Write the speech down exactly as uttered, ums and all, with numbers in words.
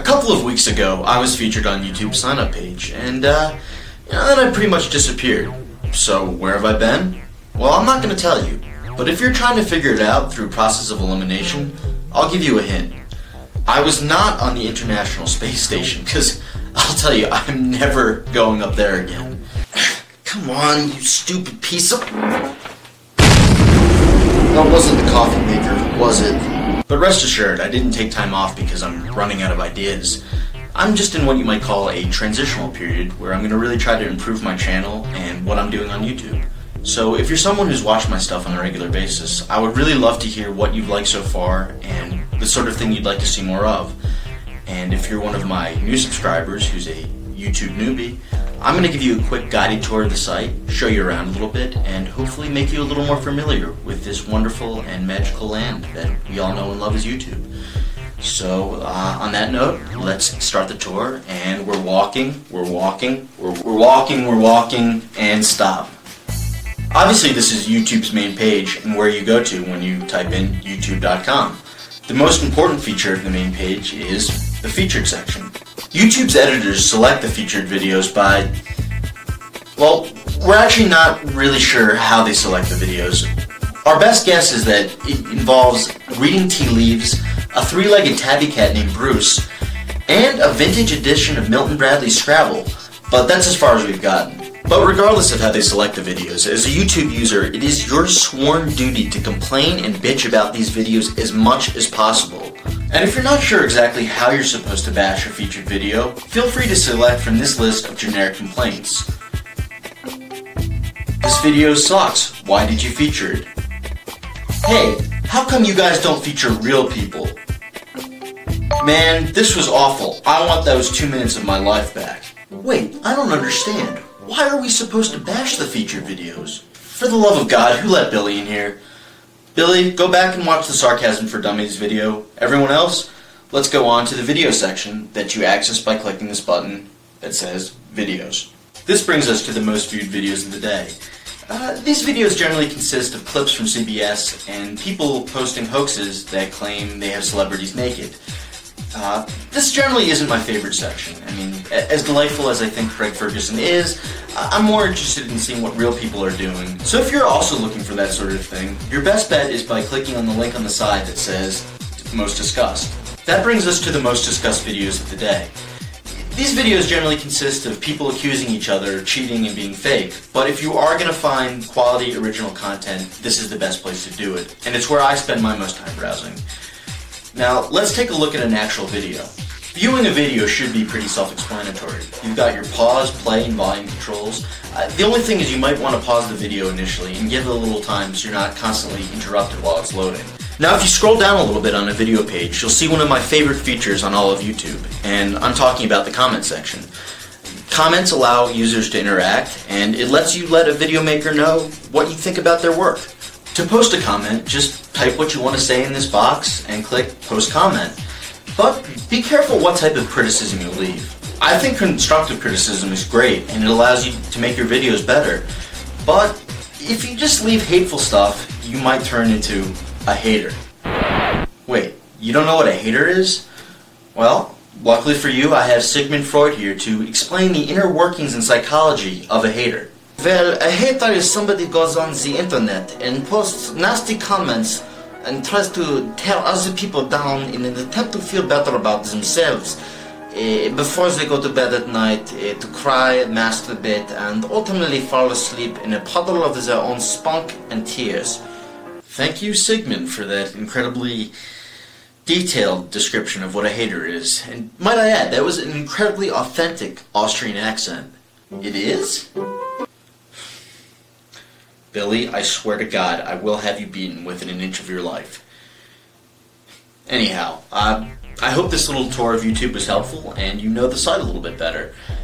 couple of weeks ago, I was featured on YouTube's sign-up page, and uh, you know, then I pretty much disappeared. So where have I been? Well, I'm not going to tell you, but if you're trying to figure it out through process of elimination, I'll give you a hint. I was not on the International Space Station, because I'll tell you, I'm never going up there again. Come on, you stupid piece of... That wasn't the coffee maker, was it? But rest assured, I didn't take time off because I'm running out of ideas. I'm just in what you might call a transitional period where I'm going to really try to improve my channel and what I'm doing on YouTube. So if you're someone who's watched my stuff on a regular basis, I would really love to hear what you've liked so far and the sort of thing you'd like to see more of. And if you're one of my new subscribers who's a YouTube newbie, I'm going to give you a quick guided tour of the site, show you around a little bit, and hopefully make you a little more familiar with this wonderful and magical land that we all know and love as YouTube. So, uh, on that note, let's start the tour, and we're walking, we're walking, we're, we're walking, we're walking, and stop. Obviously this is YouTube's main page and where you go to when you type in YouTube dot com. The most important feature of the main page is the featured section. YouTube's editors select the featured videos by, well, we're actually not really sure how they select the videos. Our best guess is that it involves reading tea leaves, a three-legged tabby cat named Bruce, and a vintage edition of Milton Bradley's Scrabble, but that's as far as we've gotten. But regardless of how they select the videos, as a YouTube user, it is your sworn duty to complain and bitch about these videos as much as possible. And if you're not sure exactly how you're supposed to bash a featured video, feel free to select from this list of generic complaints. This video sucks. Why did you feature it? Hey, how come you guys don't feature real people? Man, this was awful. I want those two minutes of my life back. Wait, I don't understand. Why are we supposed to bash the featured videos? For the love of God, who let Billy in here? Billy, go back and watch the Sarcasm for Dummies video. Everyone else, let's go on to the video section that you access by clicking this button that says Videos. This brings us to the most viewed videos of the day. Uh, these videos generally consist of clips from C B S and people posting hoaxes that claim they have celebrities naked. Uh, this generally isn't my favorite section. I mean, as delightful as I think Craig Ferguson is, I'm more interested in seeing what real people are doing. So if you're also looking for that sort of thing, your best bet is by clicking on the link on the side that says Most Discussed. That brings us to the most discussed videos of the day. These videos generally consist of people accusing each other of cheating and being fake, but if you are going to find quality original content, this is the best place to do it, and it's where I spend my most time browsing. Now, let's take a look at an actual video. Viewing a video should be pretty self-explanatory. You've got your pause, play, and volume controls. Uh, the only thing is you might want to pause the video initially and give it a little time so you're not constantly interrupted while it's loading. Now, if you scroll down a little bit on a video page, you'll see one of my favorite features on all of YouTube, and I'm talking about the comment section. Comments allow users to interact, and it lets you let a video maker know what you think about their work. To post a comment, just type what you want to say in this box and click Post Comment. But be careful what type of criticism you leave. I think constructive criticism is great, and it allows you to make your videos better. But if you just leave hateful stuff, you might turn into a hater. Wait, you don't know what a hater is? Well, luckily for you, I have Sigmund Freud here to explain the inner workings and psychology of a hater. Well, a hater is somebody who goes on the internet and posts nasty comments and tries to tear other people down in an attempt to feel better about themselves uh, before they go to bed at night uh, to cry, masturbate, and ultimately fall asleep in a puddle of their own spunk and tears. Thank you, Sigmund, for that incredibly detailed description of what a hater is. And might I add, that was an incredibly authentic Austrian accent. It is? Billy, I swear to God, I will have you beaten within an inch of your life. Anyhow, uh, I hope this little tour of YouTube was helpful and you know the site a little bit better.